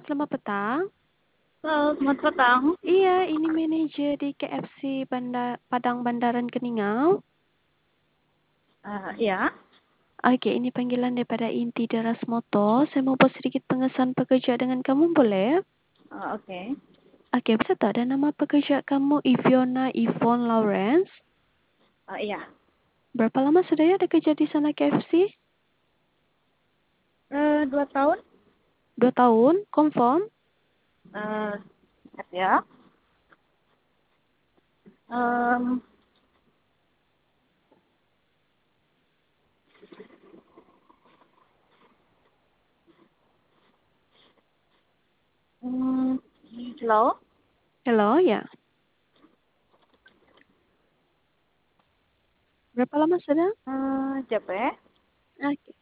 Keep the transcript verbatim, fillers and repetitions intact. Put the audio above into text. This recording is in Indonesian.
selamat petang. Halo, selamat petang. Iya, ini manajer di K F C Bandar Padang Bandaran Keningau. Uh, ya, Oke, ini panggilan daripada Inti Deras Motor. Saya mau buat sedikit pengesahan pekerja dengan kamu, boleh? uh, oke. Okay. Oke, bisa tak ada nama pekerja kamu Iviona Yvonne Lawrence? Uh, iya, Berapa lama sudah ya ada kerja di sana K F C? uh, dua tahun. Dua tahun, confirm? Uh, ya. Um, um, Hello. Hello, ya. Berapa lama sudah? Uh, J P. Oke.